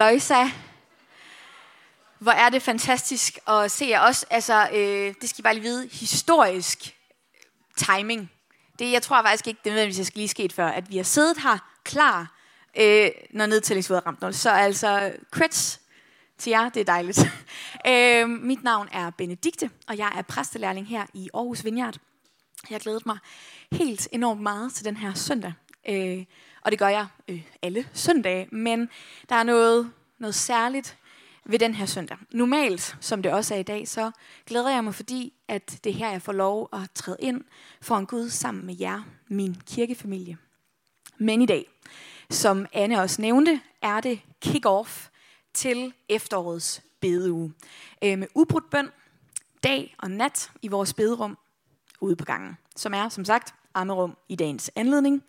Løjsa. Hvor er det fantastisk at se jer også. Altså, det skal I bare lige vide. Historisk timing. Det, jeg tror faktisk ikke, det nødvendigvis jeg skal lige sket før, at vi har siddet her klar, når nedtællingsvåret er ramt 0. Så altså, creds til jer. Det er dejligt. Mit navn er Benedikte, og jeg er præstelærling her i Aarhus Vineyard. Jeg har glædet mig helt enormt meget til den her søndag. Og det gør jeg alle søndage, men der er noget særligt ved den her søndag. Normalt, som det også er i dag, så glæder jeg mig, fordi at det er her, jeg får lov at træde ind for en Gud sammen med jer, min kirkefamilie. Men i dag, som Anne også nævnte, er det kick-off til efterårets bedeuge. Med ubrudt bøn, dag og nat i vores bederum ude på gangen, som er, som sagt, ammerum i dagens anledning.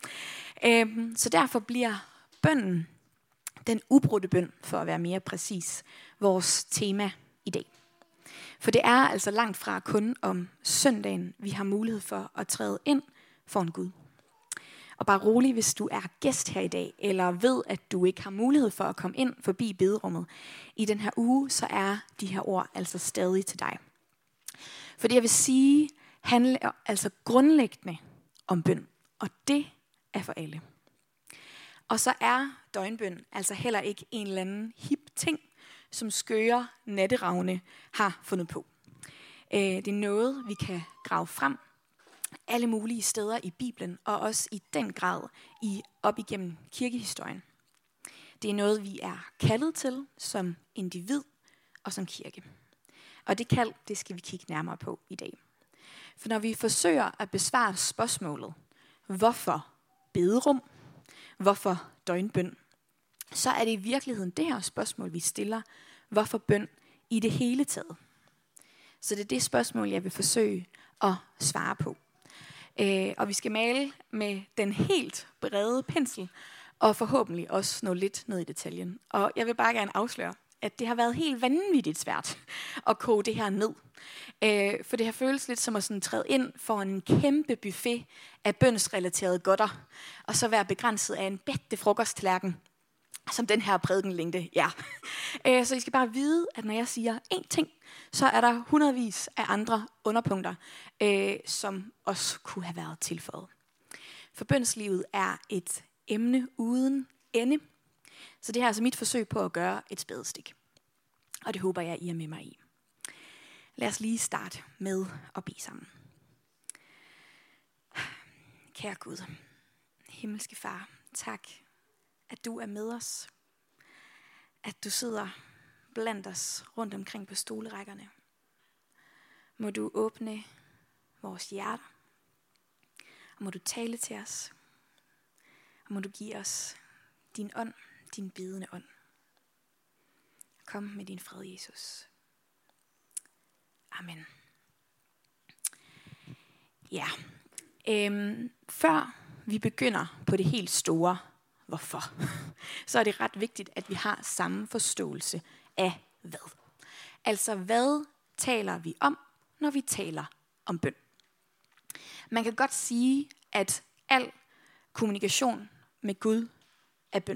Så derfor bliver bønnen, den ubrudte bøn, for at være mere præcis, vores tema i dag. For det er altså langt fra kun om søndagen, vi har mulighed for at træde ind for en Gud. Og bare rolig, hvis du er gæst her i dag, eller ved, at du ikke har mulighed for at komme ind forbi bederummet i den her uge, så er de her ord altså stadig til dig. For det, jeg vil sige, handler altså grundlæggende om bøn, og det er for alle. Og så er døgnbøn altså heller ikke en eller anden hip ting, som skøre natteravne har fundet på. Det er noget, vi kan grave frem alle mulige steder i Bibelen, og også i den grad op igennem kirkehistorien. Det er noget, vi er kaldet til som individ og som kirke. Og det kald, det skal vi kigge nærmere på i dag. For når vi forsøger at besvare spørgsmålet, hvorfor bederum, hvorfor døgnbøn, så er det i virkeligheden det her spørgsmål, vi stiller, hvorfor bøn i det hele taget. Så det er det spørgsmål, jeg vil forsøge at svare på. Og vi skal male med den helt brede pensel, og forhåbentlig også nå lidt ned i detaljen. Og jeg vil bare gerne afsløre, at det har været helt vanvittigt svært at koge det her ned. For det har føles lidt som at sådan træde ind for en kæmpe buffet af bønsrelaterede godter, og så være begrænset af en bedte frokosttallerken, som den her prædikenlængde. Ja. Så I skal bare vide, at når jeg siger én ting, så er der hundredvis af andre underpunkter, som også kunne have været tilføjet. For bønslivet er et emne uden ende, så det her er altså mit forsøg på at gøre et spadestik. Og det håber jeg, I er med mig i. Lad os lige starte med at bede sammen. Kære Gud, himmelske Far, tak, at du er med os. At du sidder blandt os rundt omkring på stolerækkerne. Må du åbne vores hjerter. Og må du tale til os. Og må du give os din ånd, din bedende ånd. Kom med din fred, Jesus. Amen. Ja, før vi begynder på det helt store hvorfor, så er det ret vigtigt, at vi har samme forståelse af hvad. Altså, hvad taler vi om, når vi taler om bøn? Man kan godt sige, at al kommunikation med Gud er bøn.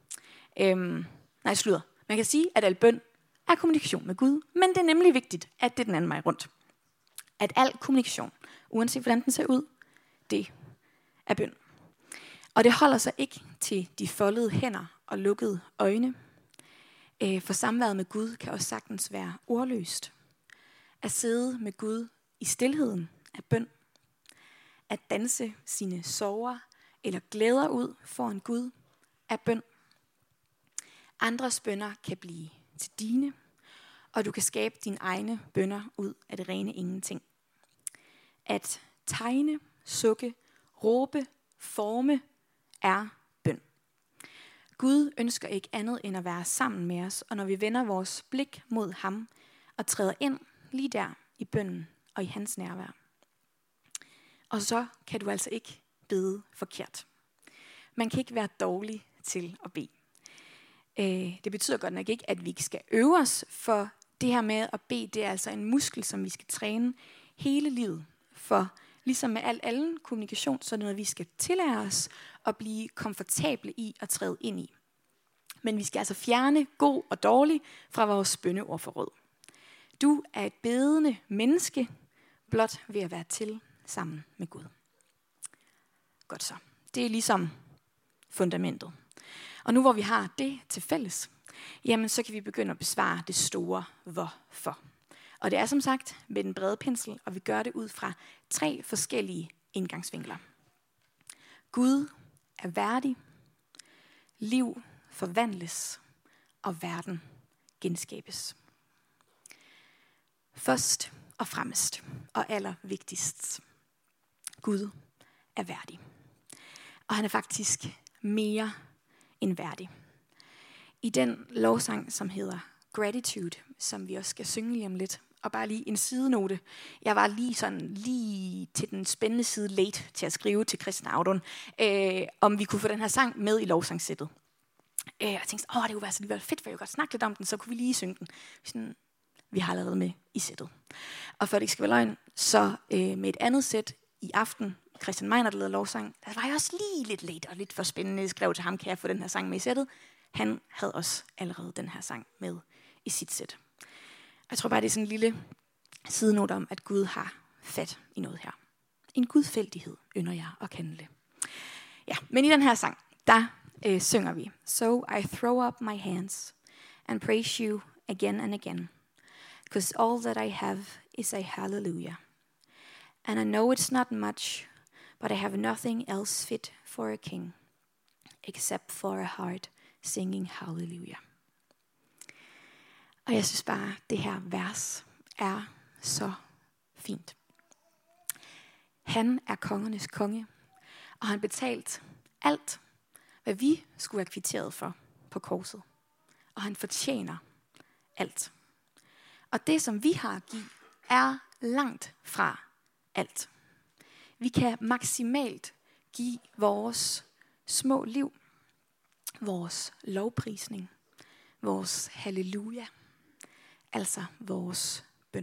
Man kan sige, at al bøn er kommunikation med Gud, men det er nemlig vigtigt, at det er den anden vej rundt. At al kommunikation, uanset hvordan den ser ud, det er bøn. Og det holder sig ikke til de foldede hænder og lukkede øjne. For samværet med Gud kan også sagtens være ordløst. At sidde med Gud i stilheden er bøn. At danse sine sorger eller glæder ud for en Gud er bøn. Andres bønner kan blive til dine, og du kan skabe dine egne bønner ud af det rene ingenting. At tegne, sukke, råbe, forme er bøn. Gud ønsker ikke andet end at være sammen med os, og når vi vender vores blik mod ham og træder ind lige der i bønnen og i hans nærvær. Og så kan du altså ikke bede forkert. Man kan ikke være dårlig til at bede. Det betyder godt nok ikke, at vi ikke skal øve os, for det her med at bede, det er altså en muskel, som vi skal træne hele livet. For ligesom med al anden kommunikation, så er det noget, vi skal tillære os og blive komfortable i at træde ind i. Men vi skal altså fjerne god og dårlig fra vores bønneordforråd. Du er et bedende menneske, blot ved at være til sammen med Gud. Godt så. Det er ligesom fundamentet. Og nu hvor vi har det til fælles, jamen så kan vi begynde at besvare det store hvorfor. Og det er som sagt med den brede pensel, og vi gør det ud fra 3 forskellige indgangsvinkler. Gud er værdig, liv forvandles, og verden genskabes. Først og fremmest, og allervigtigst, Gud er værdig. Og han er faktisk mere end værdig. I den lovsang, som hedder Gratitude, som vi også skal synge lige om lidt, og bare lige en sidenote. Jeg var lige til den spændende side late til at skrive til Christian Audun, om vi kunne få den her sang med i lovsangsættet. Jeg tænkte, det kunne være så lige fedt, for jeg kunne godt snakke lidt om den, så kunne vi lige synge den. Sådan, vi har allerede med i sættet. Og for det ikke skal være løgn, så med et andet sæt i aften, Christian Meiner, der lavede lovsang, der var jeg også lige lidt late og lidt for spændende. Jeg skrev til ham, kan jeg få den her sang med i sættet? Han havde også allerede den her sang med i sit sæt. Jeg tror bare, det er sådan en lille sidenote om, at Gud har fat i noget her. En gudfældighed ynder jeg at kende det. Ja, men i den her sang, der synger vi. So I throw up my hands and praise you again and again. Because all that I have is a hallelujah. And I know it's not much, but I have nothing else fit for a king, except for a heart singing hallelujah. Og jeg synes bare, det her vers er så fint. Han er kongernes konge, og han betalt alt, hvad vi skulle være kvitteret for på korset. Og han fortjener alt. Og det, som vi har at give, er langt fra alt. Vi kan maksimalt give vores små liv, vores lovprisning, vores halleluja, altså vores bøn.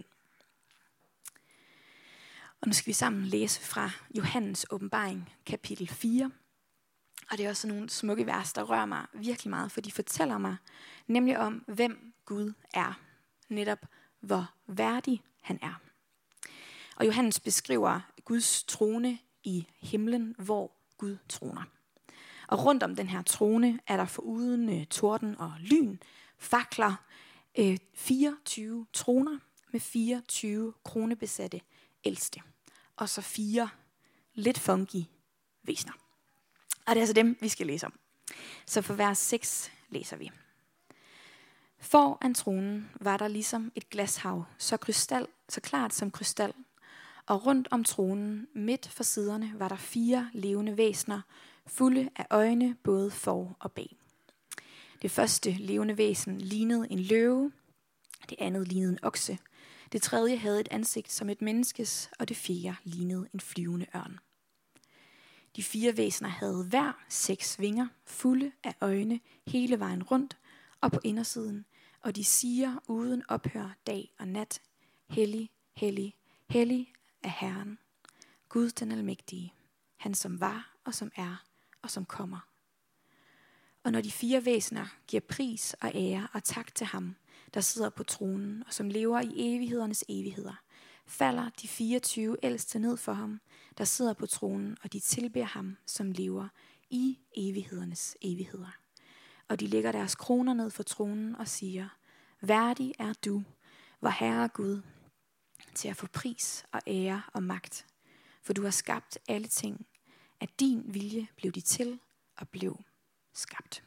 Og nu skal vi sammen læse fra Johannes åbenbaring, kapitel 4. Og det er også nogle smukke vers, der rører mig virkelig meget, for de fortæller mig nemlig om, hvem Gud er. Netop hvor værdig han er. Og Johannes beskriver Guds trone i himlen, hvor Gud troner. Og rundt om den her trone er der foruden torden og lyn, fakler, 24 troner med 24 kronebesatte ældste. Og så 4 lidt funky væsener. Og det er altså dem, vi skal læse om. Så for vers 6 læser vi. Foran tronen var der ligesom et glashav, så klart som krystal. Og rundt om tronen, midt for siderne, var der 4 levende væsener, fulde af øjne både for og bag. Det første levende væsen lignede en løve, det andet lignede en okse, det tredje havde et ansigt som et menneskes, og det fjerde lignede en flyvende ørn. De 4 væsener havde hver 6 vinger, fulde af øjne hele vejen rundt og på indersiden, og de siger uden ophør dag og nat, hellig, hellig, hellig er Herren, Gud den almægtige, han som var og som er og som kommer. Og når de 4 væsener giver pris og ære og tak til ham, der sidder på tronen og som lever i evighedernes evigheder, falder de 24 ældste ned for ham, der sidder på tronen, og de tilbeder ham, som lever i evighedernes evigheder. Og de lægger deres kroner ned for tronen og siger, værdig er du, vor Herre Gud, til at få pris og ære og magt, for du har skabt alle ting, at din vilje blev de til og blev skabt.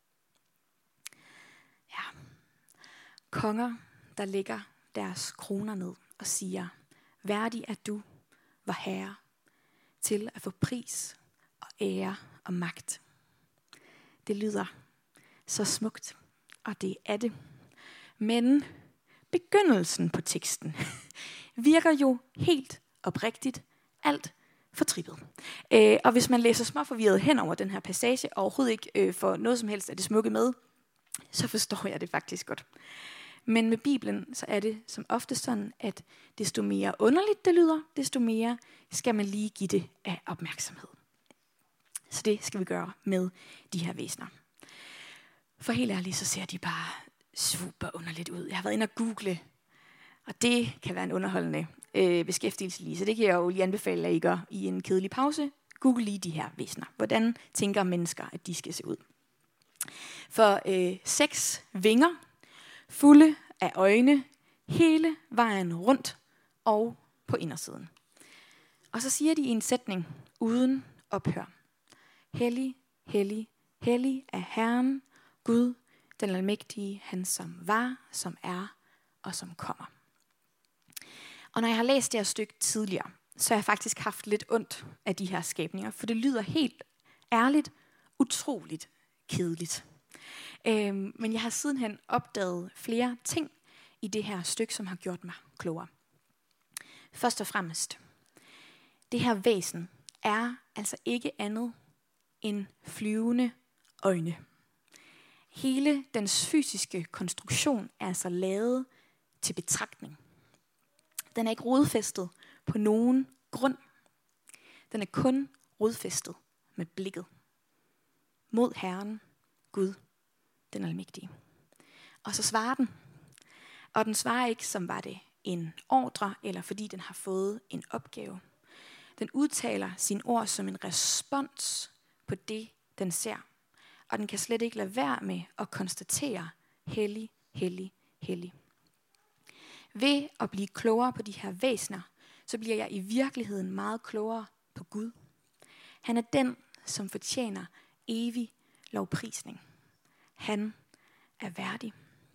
Ja. Konger, der lægger deres kroner ned og siger, værdig er du, vor Herre, til at få pris og ære og magt. Det lyder så smukt, og det er det. Men begyndelsen på teksten virker jo helt oprigtigt alt fortrippet. Og hvis man læser småforvirret hen over den her passage, og overhovedet ikke får noget som helst af det smukke med, så forstår jeg det faktisk godt. Men med Bibelen, så er det som ofte sådan, at desto mere underligt det lyder, desto mere skal man lige give det af opmærksomhed. Så det skal vi gøre med de her væsener. For helt ærligt, så ser de bare super underligt ud. Jeg har været inde og google, og det kan være en underholdende beskæftigelse lige. Så det kan jeg jo lige anbefale, at I gør i en kedelig pause. Google lige de her væsener. Hvordan tænker mennesker, at de skal se ud? For 6 vinger, fulde af øjne, hele vejen rundt og på indersiden. Og så siger de i en sætning uden ophør: Hellig, hellig, hellig er Herren, Gud, den almægtige, han som var, som er og som kommer. Og når jeg har læst det her stykke tidligere, så har jeg faktisk haft lidt ondt af de her skabninger, for det lyder helt ærligt utroligt kedeligt. Men jeg har sidenhen opdaget flere ting i det her stykke, som har gjort mig klogere. Først og fremmest, det her væsen er altså ikke andet end flyvende øjne. Hele dens fysiske konstruktion er altså lavet til betragtning. Den er ikke rodfæstet på nogen grund. Den er kun rodfæstet med blikket mod Herren, Gud, den almægtige. Og så svarer den. Og den svarer ikke, som var det en ordre, eller fordi den har fået en opgave. Den udtaler sine ord som en respons på det, den ser. Og den kan slet ikke lade være med at konstatere: hellig, hellig, hellig. Ved at blive klogere på de her væsener, så bliver jeg i virkeligheden meget klogere på Gud. Han er den, som fortjener evig lovprisning. Han er værdig.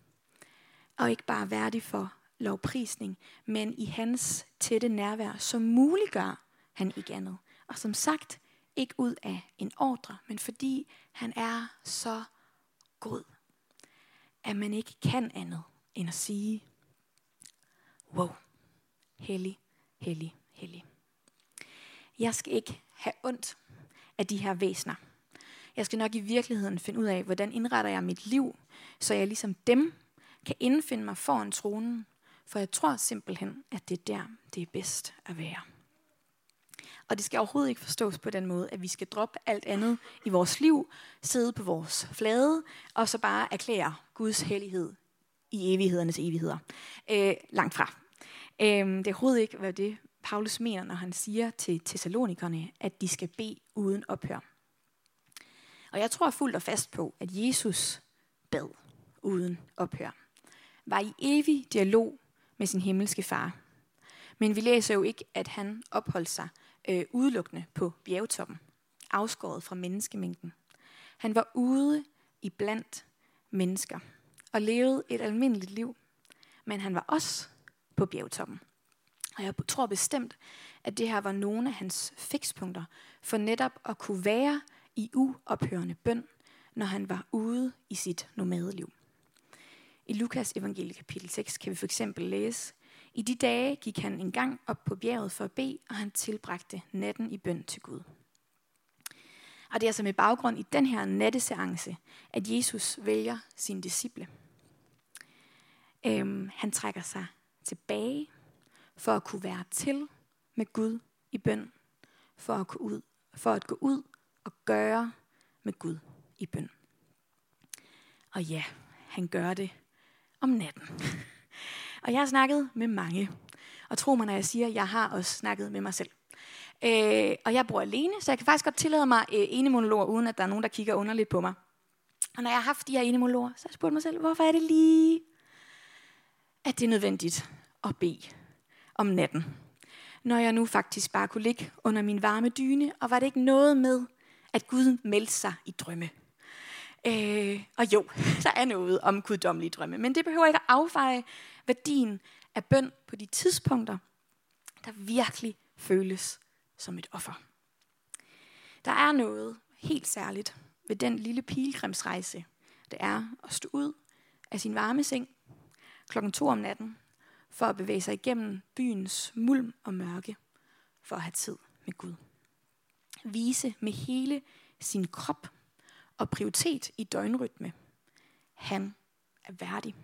Og ikke bare værdig for lovprisning, men i hans tætte nærvær, så muliggør han ikke andet. Og som sagt, ikke ud af en ordre, men fordi han er så god, at man ikke kan andet end at sige: wow, hellig, hellig, hellig. Jeg skal ikke have ondt af de her væsener. Jeg skal nok i virkeligheden finde ud af, hvordan indretter jeg mit liv, så jeg ligesom dem kan indfinde mig foran tronen. For jeg tror simpelthen, at det er der, det er bedst at være. Og det skal overhovedet ikke forstås på den måde, at vi skal droppe alt andet i vores liv, sidde på vores flade, og så bare erklære Guds hellighed i evighedernes evigheder. Langt fra. Det er overhovedet ikke, hvad det Paulus mener, når han siger til Thessalonikerne, at de skal bede uden ophør. Og jeg tror fuldt og fast på, at Jesus bad uden ophør. Var i evig dialog med sin himmelske far. Men vi læser jo ikke, at han opholdt sig udelukkende på bjergtoppen, afskåret fra menneskemængden. Han var ude i blandt mennesker og levede et almindeligt liv, men han var også på bjergtoppen. Og jeg tror bestemt, at det her var nogle af hans fikspunkter for netop at kunne være i uophørende bøn, når han var ude i sit nomadeliv. I Lukas evangelie kapitel 6 kan vi for eksempel læse: I de dage gik han en gang op på bjerget for at bede, og han tilbragte natten i bøn til Gud. Og det er altså med baggrund i den her natteseance, at Jesus vælger sine disciple. Han trækker sig tilbage for at kunne være til med Gud i bøn, for at gå ud og gøre med Gud i bøn. Og ja, han gør det om natten. Og jeg har snakket med mange. Og tro mig, når jeg siger, at jeg har også snakket med mig selv. Og jeg bor alene, så jeg kan faktisk godt tillade mig enemonologer, uden at der er nogen, der kigger underligt på mig. Og når jeg har haft de her enemonologer, så har jeg spurgt mig selv, hvorfor er det lige, at det er nødvendigt at bede om natten? Når jeg nu faktisk bare kunne ligge under min varme dyne, og var det ikke noget med, at Gud meldte sig i drømme? Og jo, der er noget om guddommelige drømme, men det behøver ikke at affeje værdien af bøn på de tidspunkter, der virkelig føles som et offer. Der er noget helt særligt ved den lille pilgrimsrejse, det er at stå ud af sin varme seng 2:00 om natten, for at bevæge sig igennem byens mulm og mørke, for at have tid med Gud. Vise med hele sin krop og prioritet i døgnrytme. Han er værdig.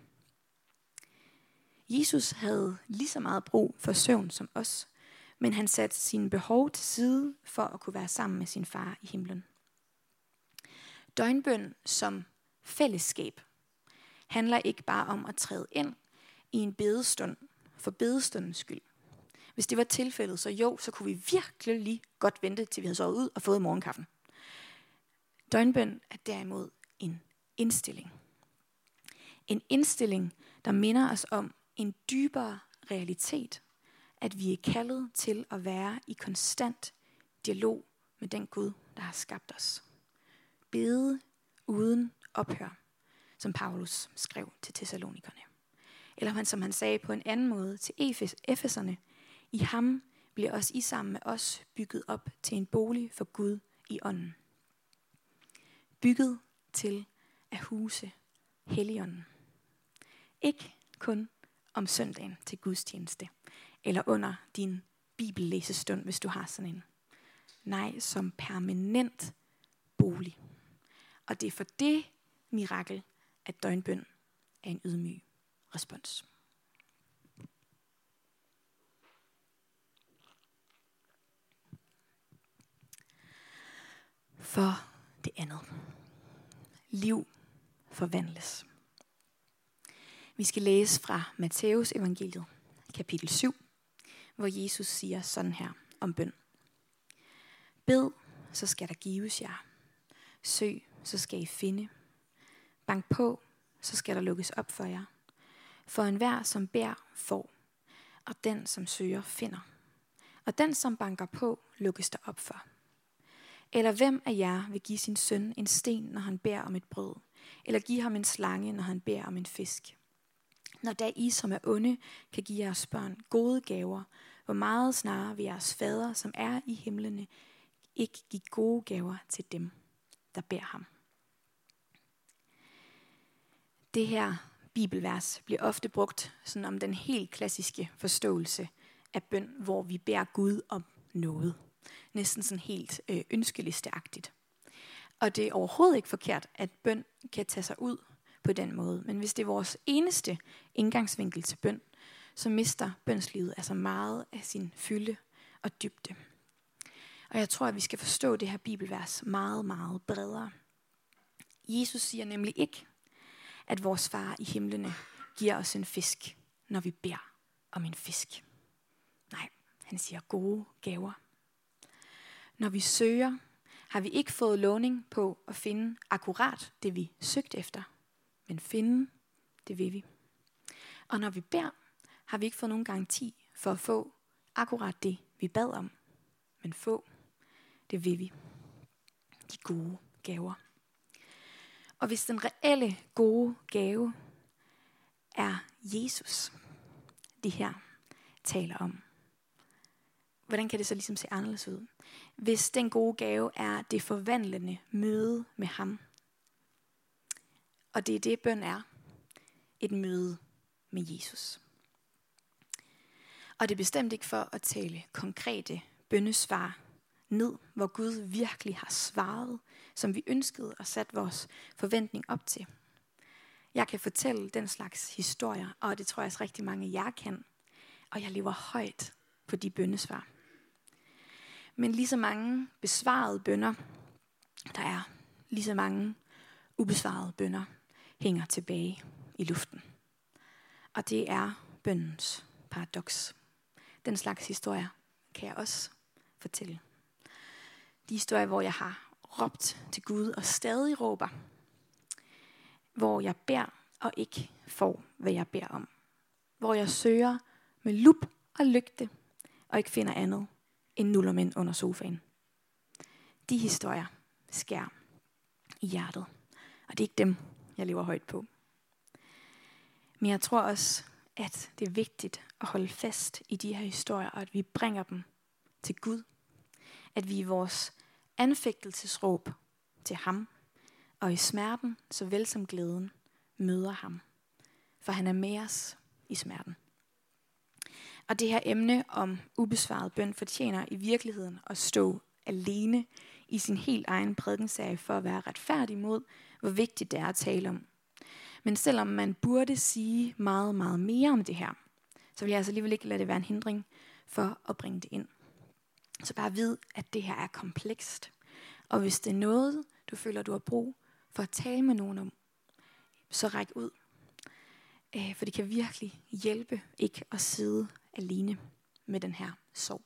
Jesus havde lige så meget brug for søvn som os, men han satte sine behov til side for at kunne være sammen med sin far i himlen. Døgnbøn som fællesskab handler ikke bare om at træde ind i en bedestund for bedestundens skyld. Hvis det var tilfældet, så kunne vi virkelig lige godt vente, til vi havde sovet ud og fået morgenkaffen. Døgnbøn er derimod en indstilling. En indstilling, der minder os om en dybere realitet, at vi er kaldet til at være i konstant dialog med den Gud, der har skabt os. Bede uden ophør, som Paulus skrev til Thessalonikerne. Eller som han sagde på en anden måde til Efeserne, i ham bliver også I sammen med os bygget op til en bolig for Gud i ånden. Bygget til at huse Helligånden. Ikke kun om søndagen til gudstjeneste, eller under din bibellæsestund, hvis du har sådan en. Nej, som permanent bolig. Og det er for det mirakel, at døgnbøn er en ydmyg respons. For det andet. Liv forvandles. Vi skal læse fra Matthæus evangeliet, kapitel 7, hvor Jesus siger sådan her om bøn. Bed, så skal der gives jer. Søg, så skal I finde. Bank på, så skal der lukkes op for jer. For enhver, som beder, får. Og den, som søger, finder. Og den, som banker på, lukkes der op for. Eller hvem af jer vil give sin søn en sten, når han beder om et brød? Eller give ham en slange, når han beder om en fisk? Når da I, som er onde, kan give jeres børn gode gaver, hvor meget snarere vil jeres fader, som er i himlene, ikke give gode gaver til dem, der beder ham. Det her bibelvers bliver ofte brugt sådan om den helt klassiske forståelse af bøn, hvor vi beder Gud om noget. Næsten sådan helt ønskelisteagtigt. Og det er overhovedet ikke forkert, at bøn kan tage sig ud på den måde. Men hvis det er vores eneste indgangsvinkel til bøn, så mister bønslivet altså meget af sin fylde og dybde. Og jeg tror, at vi skal forstå det her bibelvers meget, meget bredere. Jesus siger nemlig ikke, at vores far i himlene giver os en fisk, når vi beder om en fisk. Nej, han siger gode gaver. Når vi søger, har vi ikke fået lovning på at finde akkurat det, vi søgte efter. Men finde, det vil vi. Og når vi beder, har vi ikke fået nogen garanti for at få akkurat det, vi bad om. Men få, det vil vi. De gode gaver. Og hvis den reelle gode gave er Jesus, det her taler om, hvordan kan det så ligesom se anderledes ud? Hvis den gode gave er det forvandlende møde med ham, og det er det, bøn er, et møde med Jesus. Og det er bestemt ikke for at tale konkrete bønnesvar ned, hvor Gud virkelig har svaret, som vi ønskede og sat vores forventning op til. Jeg kan fortælle den slags historier, og det tror jeg også rigtig mange af jer kan, og jeg lever højt på de bønnesvar. Men lige så mange besvarede bønner, der er lige så mange ubesvarede bønner, hænger tilbage i luften. Og det er bønnens paradoks. Den slags historier kan jeg også fortælle. De historier, hvor jeg har råbt til Gud og stadig råber. Hvor jeg beder og ikke får, hvad jeg beder om. Hvor jeg søger med lup og lygte og ikke finder andet end nullermænd under sofaen. De historier skærer i hjertet. Og det er ikke dem, jeg lever højt på. Men jeg tror også, at det er vigtigt at holde fast i de her historier, og at vi bringer dem til Gud. At vi i vores anfægtelsesråb til ham, og i smerten, såvel som glæden, møder ham. For han er med os i smerten. Og det her emne om ubesvaret bøn fortjener i virkeligheden at stå alene i sin helt egen prædikenserie for at være retfærdig mod, hvor vigtigt det er at tale om. Men selvom man burde sige meget, meget mere om det her, så vil jeg altså alligevel ikke lade det være en hindring for at bringe det ind. Så bare vid, at det her er komplekst. Og hvis det er noget, du føler, du har brug for at tale med nogen om, så ræk ud. For det kan virkelig hjælpe ikke at sidde alene med den her sorg.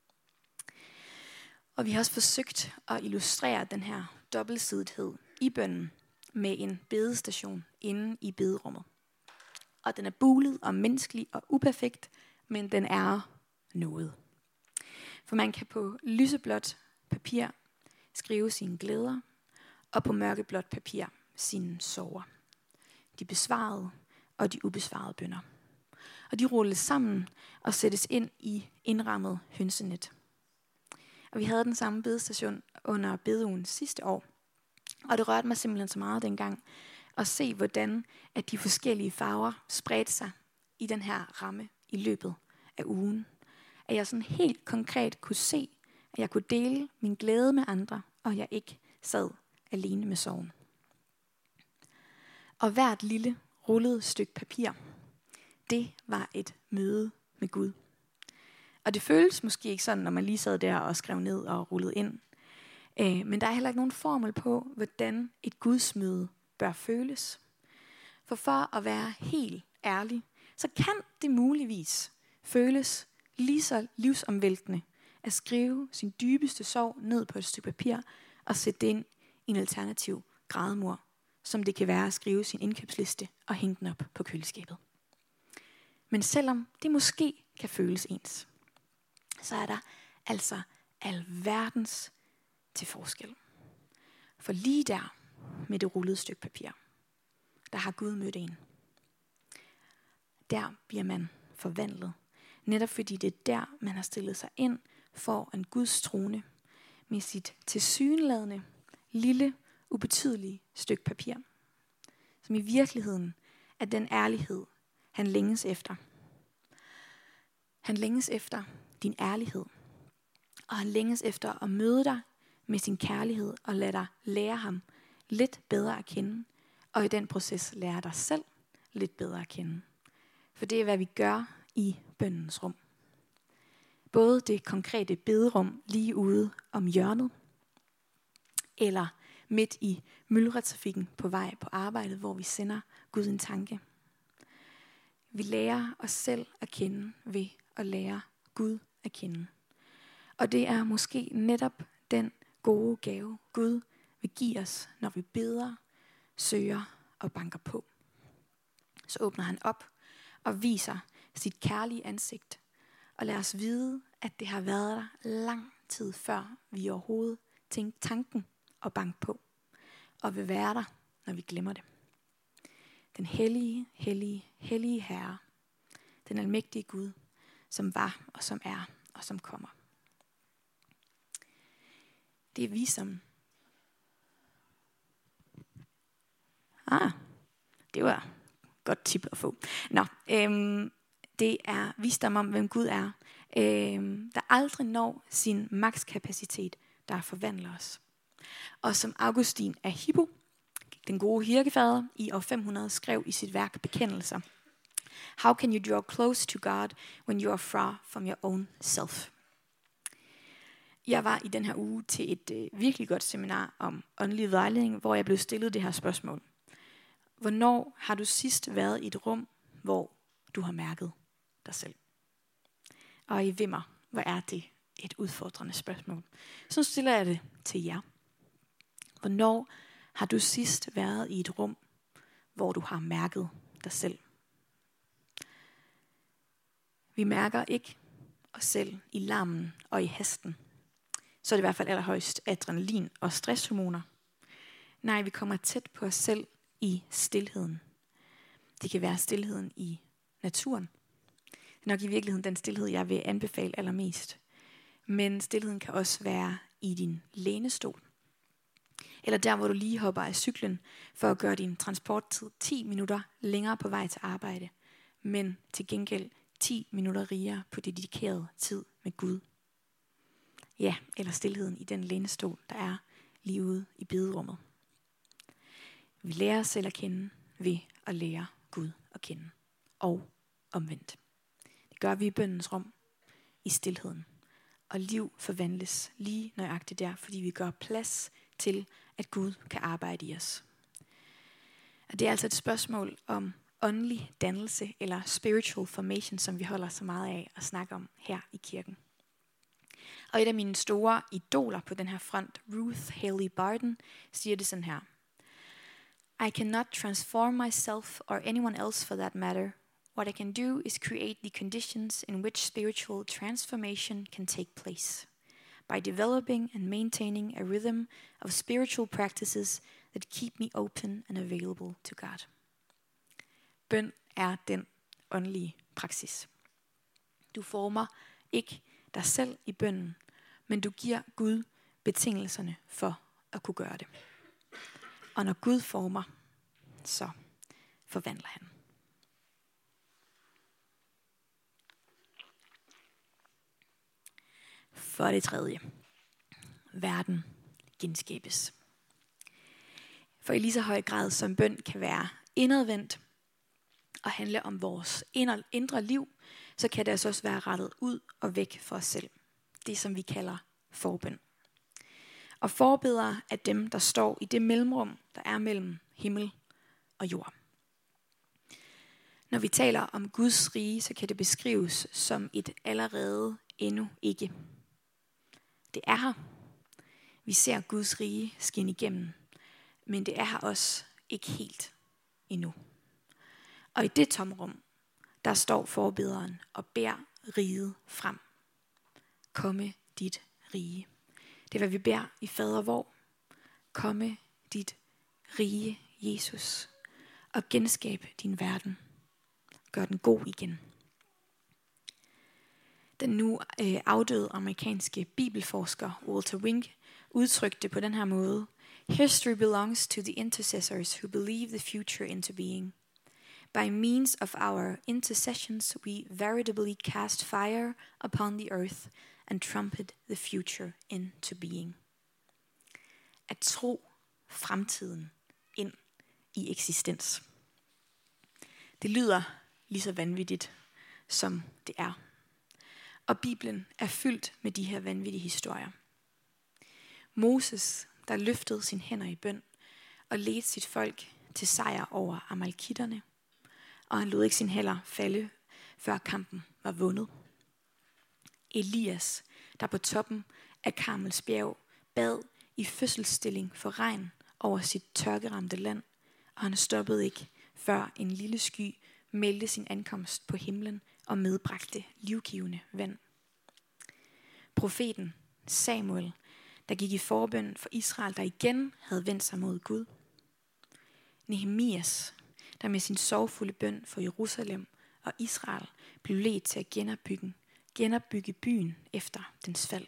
Og vi har også forsøgt at illustrere den her dobbeltsidethed i bønnen med en bedestation inde i bederummet. Og den er bulet og menneskelig og uperfekt, men den er noget. For man kan på lyseblåt papir skrive sine glæder, og på mørkeblåt papir sine sorger. De besvarede og de ubesvarede bønner. Og de rulles sammen og sættes ind i indrammet hønsenet. Og vi havde den samme bedestation under bedeugen sidste år. Og det rørte mig simpelthen så meget dengang at se, hvordan at de forskellige farver spredte sig i den her ramme i løbet af ugen. At jeg sådan helt konkret kunne se, at jeg kunne dele min glæde med andre, og jeg ikke sad alene med sorgen. Og hvert lille rullet stykke papir, det var et møde med Gud. Og det føles måske ikke sådan, når man lige sad der og skrev ned og rullede ind. Men der er heller ikke nogen formel på, hvordan et gudsmøde bør føles. For at være helt ærlig, så kan det muligvis føles lige så livsomvæltende at skrive sin dybeste sorg ned på et stykke papir og sætte det ind i en alternativ grædemur, som det kan være at skrive sin indkøbsliste og hænge den op på køleskabet. Men selvom det måske kan føles ens, så er der altså alverdens til forskel. For lige der med det rullede stykke papir, der har Gud mødt en. Der bliver man forvandlet. Netop fordi det er der, man har stillet sig ind for en Guds trone med sit tilsyneladende lille, ubetydelige stykke papir, som i virkeligheden er den ærlighed, han længes efter. Han længes efter din ærlighed, og han længes efter at møde dig med sin kærlighed og lade dig lære ham lidt bedre at kende, og i den proces lære dig selv lidt bedre at kende. For det er, hvad vi gør i bønnens rum. Både det konkrete bederum lige ude om hjørnet, eller midt i myldretrafikken på vej på arbejdet, hvor vi sender Gud en tanke. Vi lærer os selv at kende ved at lære Gud at kende. Og det er måske netop den gode gave, Gud vil give os, når vi beder, søger og banker på. Så åbner han op og viser sit kærlige ansigt, og lad os vide, at det har været der lang tid før vi overhovedet tænkte tanken og banke på, og vil være der, når vi glemmer det. Den hellige, hellige, hellige Herre, den almægtige Gud, som var og som er og som kommer. Det er visdom. Det var et godt tip at få. Det er visdom om, hvem Gud er, der aldrig når sin makskapacitet, der forvandler os. Og som Augustin af Hippo, den gode kirkefader, i år 500 skrev i sit værk Bekendelser: How can you draw close to God when you are far from your own self? Jeg var i den her uge til et virkelig godt seminar om åndelig vejledning, hvor jeg blev stillet det her spørgsmål. Hvornår har du sidst været i et rum, hvor du har mærket dig selv? Og I vimmer, hvor er det et udfordrende spørgsmål. Så stiller jeg det til jer. Hvornår har du sidst været i et rum, hvor du har mærket dig selv? Vi mærker ikke os selv i larmen og i hasten. Så er det i hvert fald allerhøjst adrenalin og stresshormoner. Nej, vi kommer tæt på os selv i stilheden. Det kan være stilheden i naturen. Det er nok i virkeligheden den stilhed, jeg vil anbefale allermest. Men stilheden kan også være i din lænestol. Eller der, hvor du lige hopper af cyklen for at gøre din transporttid 10 minutter længere på vej til arbejde. Men til gengæld 10 minutter rigere på dedikeret tid med Gud. Ja, eller stilheden i den lænestol, der er lige ude i bederummet. Vi lærer os selv at kende ved at lære Gud at kende. Og omvendt. Det gør vi i bønnens rum, i stilheden. Og liv forvandles lige nøjagtigt der, fordi vi gør plads til, at Gud kan arbejde i os. Og det er altså et spørgsmål om åndelig dannelse eller spiritual formation, som vi holder så meget af at snakke om her i kirken. Og et af mine store idoler på den her front, Ruth Haley Barton, siger det sådan her. I cannot transform myself or anyone else for that matter. What I can do is create the conditions in which spiritual transformation can take place. By developing and maintaining a rhythm of spiritual practices that keep me open and available to God. Bøn er den åndelige praksis. Du former ikke dig selv i bønnen, men du giver Gud betingelserne for at kunne gøre det. Og når Gud former, så forvandler han. For det tredje. Verden genskabes. For i lige så høj grad som bøn kan være indadvendt og handle om vores indre liv, så kan det altså også være rettet ud og væk fra os selv. Det som vi kalder forbøn. Og forbedere er dem, der står i det mellemrum, der er mellem himmel og jord. Når vi taler om Guds rige, så kan det beskrives som et allerede endnu ikke. Det er her. Vi ser Guds rige skinne igennem, men det er her også ikke helt endnu. Og i det tomrum, der står forbederen og beder riget frem. Komme dit rige. Det er, hvad vi beder i fader vor. Komme dit rige, Jesus, og genskab din verden. Gør den god igen. Den nu afdøde amerikanske bibelforsker Walter Wink udtrykte på den her måde. History belongs to the intercessors who believe the future into being. By means of our intercessions, we veritably cast fire upon the earth and trumpet the future into being. At tro fremtiden ind i eksistens. Det lyder lige så vanvittigt, som det er. Og Bibelen er fyldt med de her vanvittige historier. Moses, der løftede sine hænder i bøn og ledte sit folk til sejr over amalekitterne, og han lod ikke sin hænder falde, før kampen var vundet. Elias, der på toppen af Karmels bjerg bad i fødselsstilling for regn over sit tørkeramte land, og han stoppede ikke, før en lille sky meldte sin ankomst på himlen og medbragte livgivende vand. Profeten Samuel, der gik i forbøn for Israel, der igen havde vendt sig mod Gud. Nehemias, der med sin sorgfulde bøn for Jerusalem og Israel blev ledt til at genopbygge byen efter dens fald.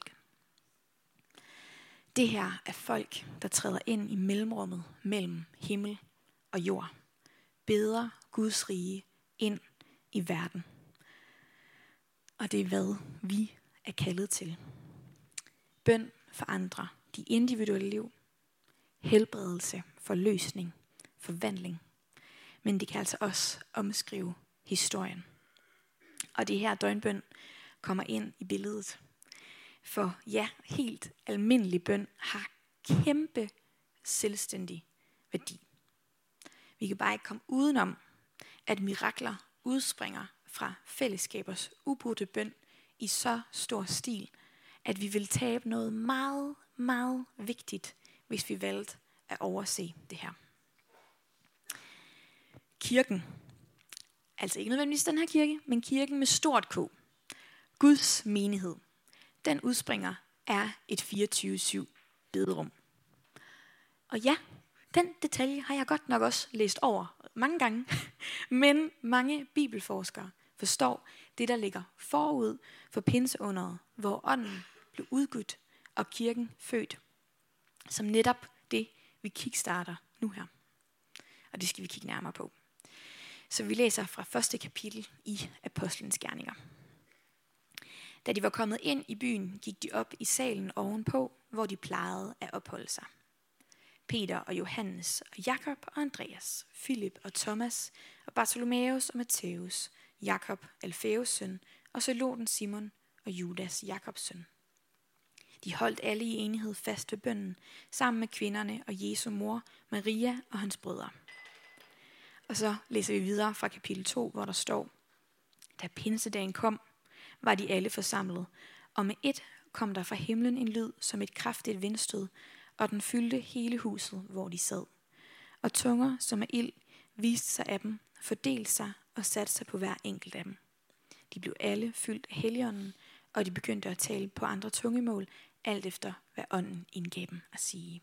Det her er folk, der træder ind i mellemrummet mellem himmel og jord. Beder Guds rige ind i verden. Og det er hvad vi er kaldet til. Bøn forandrer de individuelle liv. Helbredelse, forløsning, forvandling. Men det kan altså også omskrive historien. Og det her døgnbøn kommer ind i billedet. For ja, helt almindelig bøn har kæmpe selvstændig værdi. Vi kan bare ikke komme udenom, at mirakler udspringer fra fællesskabers ubrudte bøn i så stor stil, at vi vil tabe noget meget, meget vigtigt, hvis vi valgte at overse det her. Kirken, altså ikke nødvendigvis den her kirke, men kirken med stort K, Guds menighed, den udspringer af et 24/7 bederum. Og ja, den detalje har jeg godt nok også læst over mange gange, men mange bibelforskere forstår det, der ligger forud for pinseunderet, hvor ånden blev udgivet og kirken født, som netop det, vi kickstarter nu her. Og det skal vi kigge nærmere på. Så vi læser fra første kapitel i Apostlenes Gerninger. Da de var kommet ind i byen, gik de op i salen ovenpå, hvor de plejede at opholde sig. Peter og Johannes og Jakob og Andreas, Filip og Thomas og Bartholomeus og Matthæus, Jakob, Alfæus søn, og Zeloten Simon og Judas, Jakobs søn. De holdt alle i enighed fast ved bønnen, sammen med kvinderne og Jesu mor, Maria og hans brødre. Og så læser vi videre fra kapitel 2, hvor der står: Da pinsedagen kom, var de alle forsamlet, og med ét kom der fra himlen en lyd som et kraftigt vindstød, og den fyldte hele huset, hvor de sad. Og tunger som af ild viste sig af dem, fordelte sig og satte sig på hver enkelt af dem. De blev alle fyldt af Helligånden, og de begyndte at tale på andre tungemål, alt efter hvad ånden indgav dem at sige.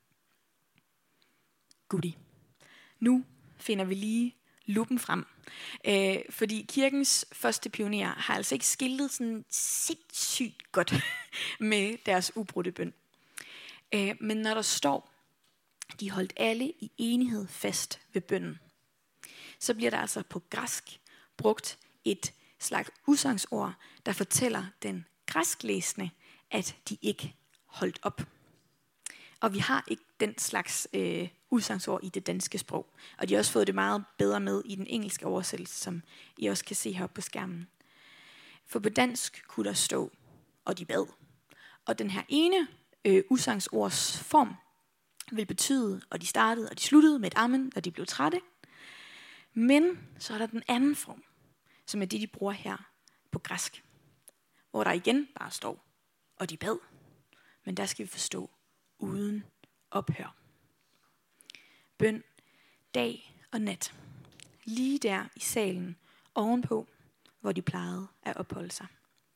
Goodie. Nu finder vi lige luppen frem. Fordi kirkens første pionerer har altså ikke skiltet sådan sindssygt godt med deres ubrudte bøn. Men når der står, de holdt alle i enighed fast ved bønnen, så bliver der altså på græsk brugt et slags udsagnsord, der fortæller den græsklæsende, at de ikke holdt op. Og vi har ikke den slags udsagnsord i det danske sprog. Og de har også fået det meget bedre med i den engelske oversættelse, som I også kan se heroppe på skærmen. For på dansk kunne der stå, og de bad. Og den her ene udsagsords form vil betyde, og de startede, og de sluttede med et amen, og de blev trætte. Men så er der den anden form, som er det, de bruger her på græsk. Hvor der igen bare står, og de bad. Men der skal vi forstå, uden ophør. Bøn dag og nat. Lige der i salen ovenpå, hvor de plejede at opholde sig.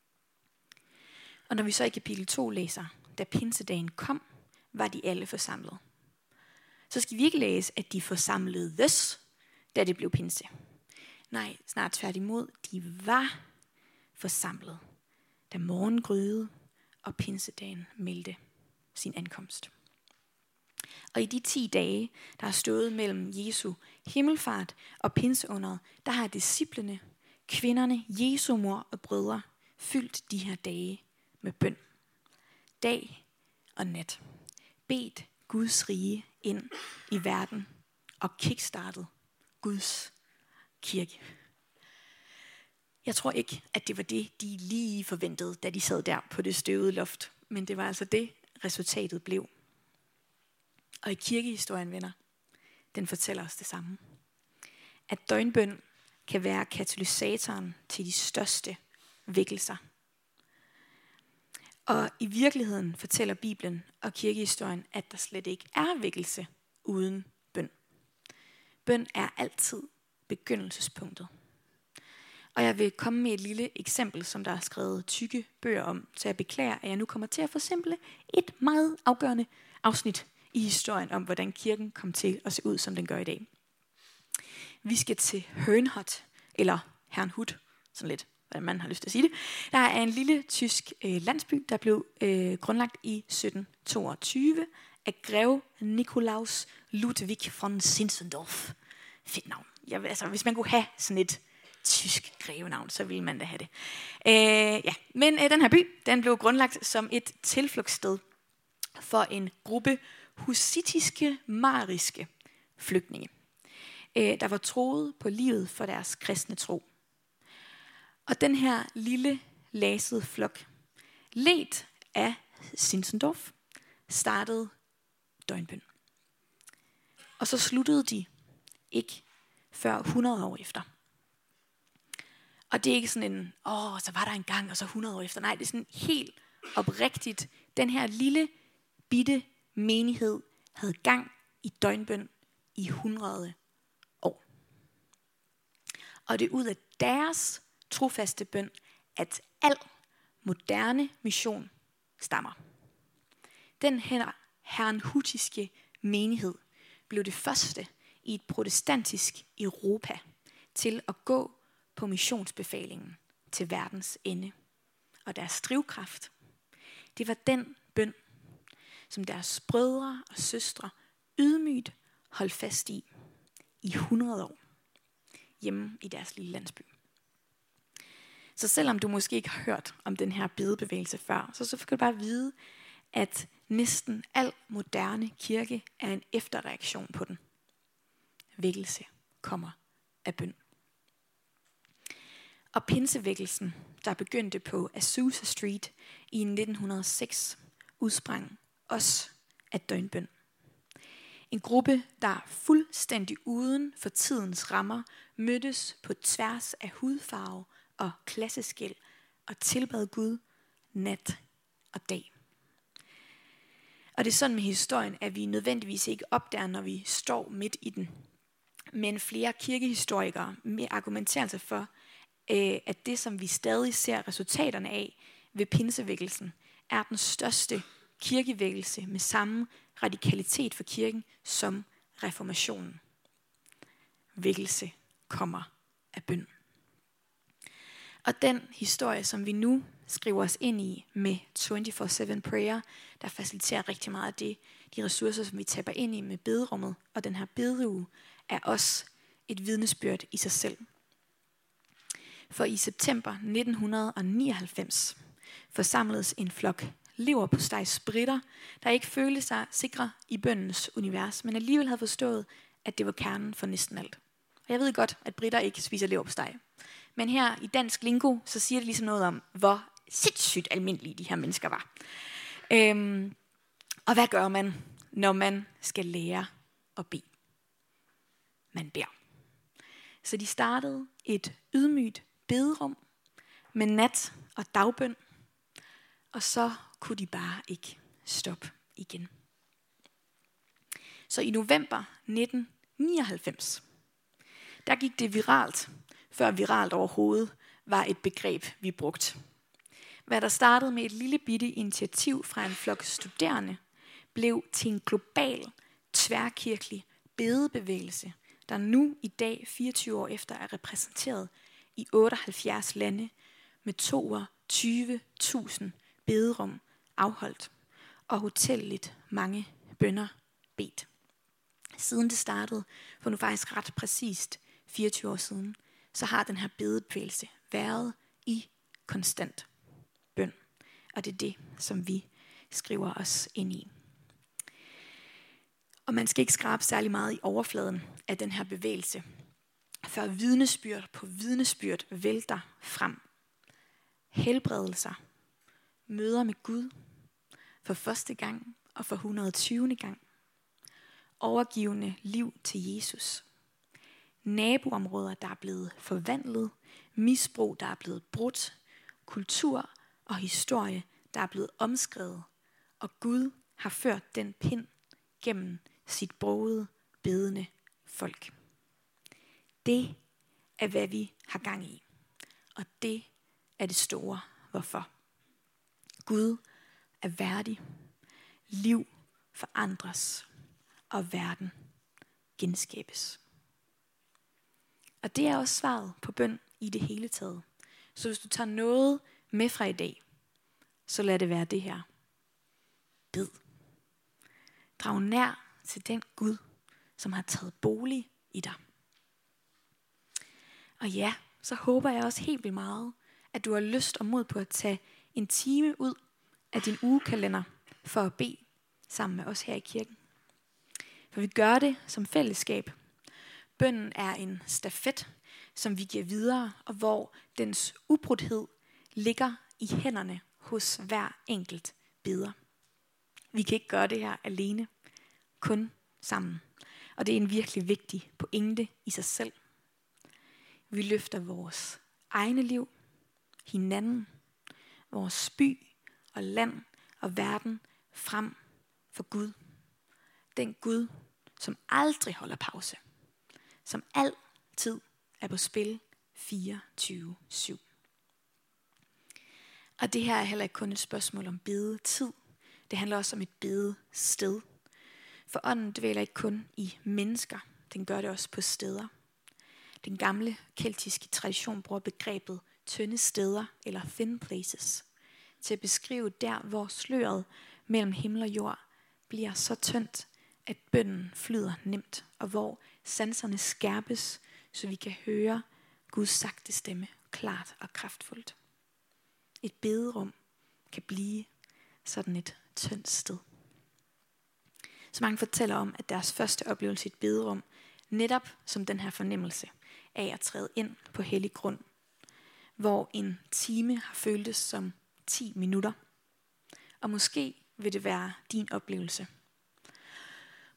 Og når vi så i kapitel 2 læser, da pinsedagen kom, var de alle forsamlet. Så skal vi ikke læse, at de forsamledes, da det blev pinse. Nej, snart tværtimod, de var forsamlet, da morgen gryede, og pinsedagen meldte sin ankomst. Og i de 10 dage, der har stået mellem Jesu himmelfart og pinseunderet, der har disciplene, kvinderne, Jesu mor og brødre, fyldt de her dage med bøn. Dag og nat. Bedt Guds rige ind i verden og kickstartet Guds kirke. Jeg tror ikke, at det var det, de lige forventede, da de sad der på det støvede loft. Men det var altså det, resultatet blev. Og i kirkehistorien, venner, den fortæller os det samme. At døgnbøn kan være katalysatoren til de største vækkelser. Og i virkeligheden fortæller Bibelen og kirkehistorien, at der slet ikke er vækkelse uden bøn. Bøn er altid begyndelsespunktet. Og jeg vil komme med et lille eksempel, som der er skrevet tykke bøger om, så jeg beklager, at jeg nu kommer til at forsimple et meget afgørende afsnit i historien om, hvordan kirken kom til at se ud, som den gør i dag. Vi skal til Herrnhut, eller Herrnhut, sådan lidt, hvordan man har lyst til at sige det. Der er en lille tysk landsby, der blev grundlagt i 1722 af grev Nikolaus Ludwig von Zinzendorf. Fedt navn. Hvis man kunne have sådan et tysk grevenavn, så ville man da have det. Men den her by, den blev grundlagt som et tilflugtssted for en gruppe hussitiske, mariske flygtninge, der var troet på livet for deres kristne tro. Og den her lille, lasede flok, ledt af Zinzendorf, startede døgnbøn. Og så sluttede de ikke før 100 år efter. Og det er ikke sådan en, så var der en gang, og så 100 år efter. Nej, det er sådan helt oprigtigt. Den her lille, bitte menighed havde gang i døgnbøn i 100 år. Og det er ud af deres trofaste bøn, at al moderne mission stammer. Den her herrnhutiske menighed blev det første i et protestantisk Europa til at gå på missionsbefalingen til verdens ende. Og deres drivkraft, det var den bøn, som deres brødre og søstre ydmygt holdt fast i 100 år, hjemme i deres lille landsby. Så selvom du måske ikke har hørt om den her bedebevægelse før, så skal du bare vide, at næsten al moderne kirke er en efterreaktion på den. Vækkelse kommer af bøn. Og pinsevækkelsen, der begyndte på Azusa Street i 1906, udsprang også af døgnbøn. En gruppe, der fuldstændig uden for tidens rammer mødtes på tværs af hudfarve og klasseskel og tilbad Gud nat og dag. Og det er sådan med historien, at vi nødvendigvis ikke opdager, når vi står midt i den. Men flere kirkehistorikere argumenterer altså for, at det, som vi stadig ser resultaterne af ved pinsevækkelsen, er den største kirkevækkelse med samme radikalitet for kirken som reformationen. Vækkelse kommer af bøn. Og den historie, som vi nu skriver os ind i med 24/7 prayer, der faciliterer rigtig meget af det, de ressourcer, som vi taber ind i med bederummet, og den her bedeuge, er også et vidnesbyrd i sig selv. For i september 1999 forsamledes en flok leverpostejs britter, der ikke følte sig sikre i bønnens univers, men alligevel havde forstået, at det var kernen for næsten alt. Og jeg ved godt, at britter ikke spiser leverpostej. Men her i dansk lingo, så siger det ligesom noget om, hvor sindssygt almindelige de her mennesker var. Og hvad gør man, når man skal lære at bede? Man beder. Så de startede et ydmygt bederum med nat- og dagbøn, og så kunne de bare ikke stoppe igen. Så i november 1999, der gik det viralt, før viralt overhovedet var et begreb, vi brugte. Hvad der startede med et lille bitte initiativ fra en flok studerende, blev til en global, tværkirkelig bedebevægelse, der nu i dag, 24 år efter, er repræsenteret i 78 lande med 22.000 bederum afholdt og hotelligt mange bønner bedt. Siden det startede, for nu faktisk ret præcist 24 år siden, så har den her bedebevægelse været i konstant bøn. Og det er det, som vi skriver os ind i. Og man skal ikke skrabe særlig meget i overfladen af den her bevægelse, før vidnesbyrd på vidnesbyrd vælter frem. Helbredelser, møder med Gud for første gang og for 120. gang. Overgivende liv til Jesus. Naboområder, der er blevet forvandlet. Misbrug, der er blevet brudt. Kultur og historie, der er blevet omskrevet. Og Gud har ført den pind gennem sit brogede, bedende folk. Det er, hvad vi har gang i. Og det er det store hvorfor. Gud er værdig. Liv forandres. Og verden genskabes. Og det er også svaret på bøn i det hele taget. Så hvis du tager noget med fra i dag, så lad det være det her. Bed. Drag nær til den Gud, som har taget bolig i dig. Og ja, så håber jeg også helt vildt meget, at du har lyst og mod på at tage en time ud af din ugekalender for at bede sammen med os her i kirken. For vi gør det som fællesskab. Bønnen er en stafet, som vi giver videre, og hvor dens ubrudthed ligger i hænderne hos hver enkelt beder. Vi kan ikke gøre det her alene, kun sammen. Og det er en virkelig vigtig pointe i sig selv. Vi løfter vores egne liv, hinanden, vores by og land og verden frem for Gud. Den Gud, som aldrig holder pause. Som altid er på spil 24/7. Og det her er heller ikke kun et spørgsmål om bedetid. Det handler også om et bedested. For ånden dvæler ikke kun i mennesker. Den gør det også på steder. Den gamle keltiske tradition bruger begrebet tynde steder eller thin places til at beskrive der, hvor sløret mellem himmel og jord bliver så tyndt, at bønnen flyder nemt, og hvor sanserne skærpes, så vi kan høre Guds sagte stemme klart og kraftfuldt. Et bederum kan blive sådan et tyndt sted. Så mange fortæller om, at deres første oplevelse i et bederum, netop som den her fornemmelse af at træde ind på hellig grund, hvor en time har føltes som 10 minutter. Og måske vil det være din oplevelse.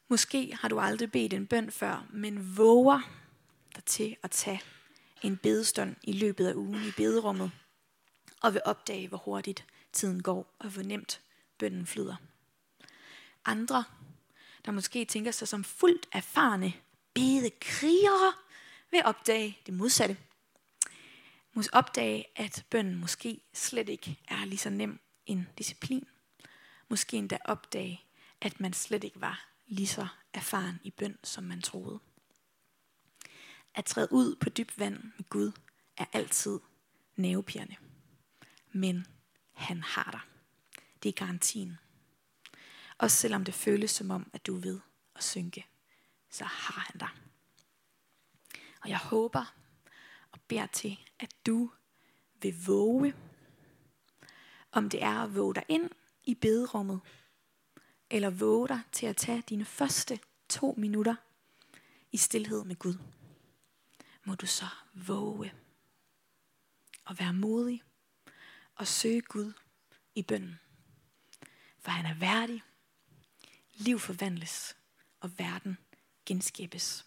Måske har du aldrig bedt en bøn før, men våger dig til at tage en bedestund i løbet af ugen i bederummet, og vil opdage, hvor hurtigt tiden går, og hvor nemt bønnen flyder. Andre, der måske tænker sig som fuldt erfarne bedekrigere, vil opdage det modsatte. Må opdage, at bønnen måske slet ikke er lige så nem en disciplin. Måske endda opdage, at man slet ikke var lige så erfaren i bøn, som man troede. At træde ud på dybt vand med Gud er altid nervepirrende. Men han har dig. Det er garantien. Også selvom det føles som om, at du er ved at synke, så har han dig. Og jeg håber og beder til, at du vil våge. Om det er at våge dig ind i bederummet, eller våge dig til at tage dine første 2 minutter i stilhed med Gud. Må du så våge og være modig og søge Gud i bønnen. For han er værdig, liv forvandles og verden genskabes.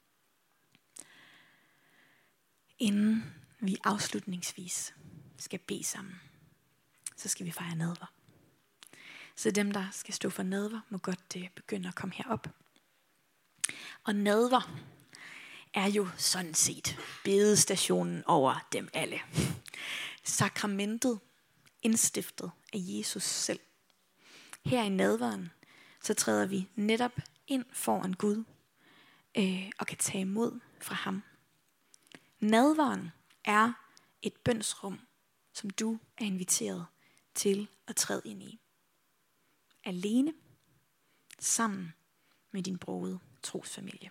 Inden vi afslutningsvis skal bede sammen, så skal vi fejre nadver. Så dem, der skal stå for nadver, må godt begynde at komme herop. Og nadver er jo sådan set bedestationen over dem alle. Sakramentet indstiftet af Jesus selv. Her i nadveren, så træder vi netop ind foran Gud og kan tage imod fra ham. Nadveren er et bønsrum, som du er inviteret til at træde ind i. Alene, sammen med din brogede trosfamilie.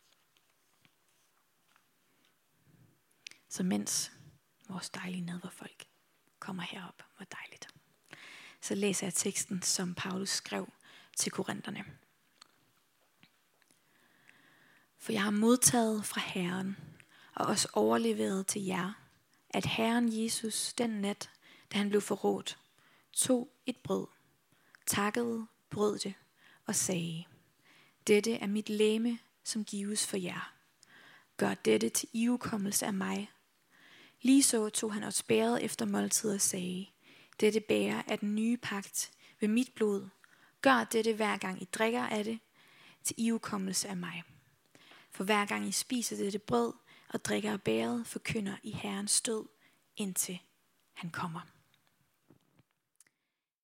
Så mens vores dejlige nadverfolk kommer herop, hvor dejligt, så læser jeg teksten, som Paulus skrev til korinterne. For jeg har modtaget fra Herren, og også overleveret til jer, at Herren Jesus den nat, da han blev forrådt, tog et brød, takkede, brød det og sagde, dette er mit legeme, som gives for jer. Gør dette til ihukommelse af mig. Ligeså tog han også bæret efter måltid og sagde, dette bærer er den nye pagt ved mit blod. Gør dette hver gang I drikker af det, til ihukommelse af mig. For hver gang I spiser dette brød og drikker af bæret, forkynder I Herrens død, indtil han kommer.